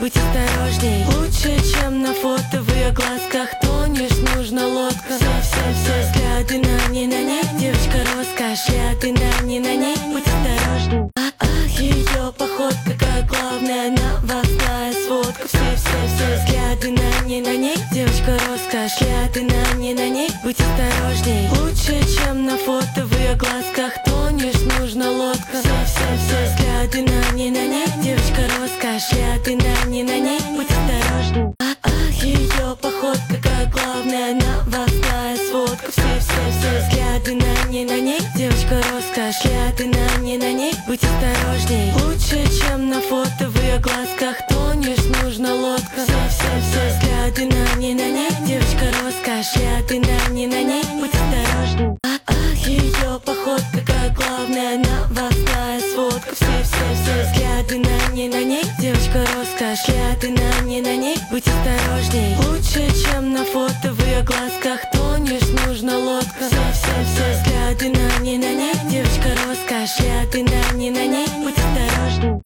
будь осторожней. Лучше, чем на фото, в ее глазках тонешь, нужна лодка. Все взгляды на ней, девочка роскошь. Взгляды на ней, будь осторожней. Ее походка, как главная новостная сводка. Все взгляды на ней, девочка роскошь. Взгляды на ней, будь осторожней. Лучше, чем на фото, в ее глазках тонешь, нужна лодка. Все взгляды на ней, девочка роскошь. Взгляды на ней, будь осторожней. Ее походка, как главная новостная сводка. Все взгляды на ней, девочка роскошь. Взгляды на ней, будь осторожней. Лучше, чем на фото, в ее глазках тонешь, нужна лодка. Все взгляды на ней, девочка роскошь. Взгляды на ней, будь осторожней. Ее походка, как главная новостная сводка. Все взгляды на ней, девочка роскошь. Взгляды на ней, будь осторожней. Лучше, чем на фото, в ее глазках тонешь, нужна лодка. Все взгляды на ней, девочка роскошь. Взгляды на ней, будь осторожней.